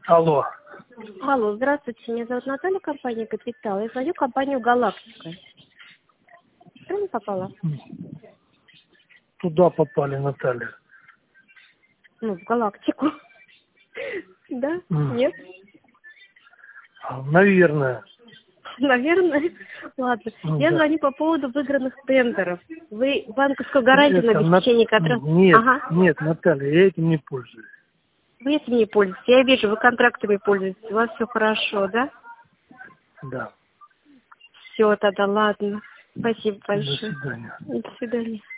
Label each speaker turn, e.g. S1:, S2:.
S1: Алло.
S2: Алло, здравствуйте, меня зовут Наталья, компания «Капитал». Я звоню в компанию «Галактика». Правильно попала?
S1: Туда попали, Наталья.
S2: Ну, в «Галактику». Да? Нет?
S1: Наверное.
S2: Наверное. Ладно.
S1: Ну,
S2: Я
S1: да.
S2: звоню по поводу выигранных тендеров. Вы банковскую гарантию на обеспечение которых...
S1: Нет,
S2: Ага.
S1: нет, Наталья, я этим не пользуюсь.
S2: Вы этим не пользуетесь. Я вижу, вы контрактами пользуетесь. У вас все хорошо, да?
S1: Да.
S2: Все, тогда ладно. Спасибо
S1: До
S2: большое.
S1: свидания.
S2: До свидания.